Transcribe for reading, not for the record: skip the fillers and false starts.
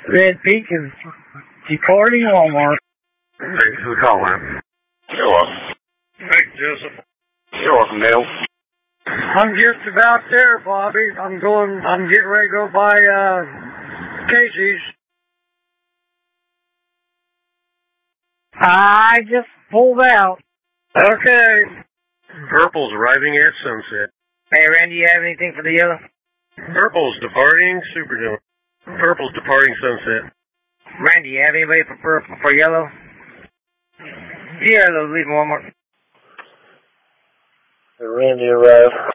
Red Peak is departing Walmart. Hey, who's calling? You're welcome. Hey, Joseph. You're welcome, Neil. I'm just about there, Bobby. I'm getting ready to go by, Casey's. I just pulled out. Okay. Purple's arriving at sunset. Hey, Randy, you have anything for the yellow? Purple's departing Superdome. Purple's departing sunset. Randy, you have anybody for yellow? Yellow, leave Walmart. Randy arrived.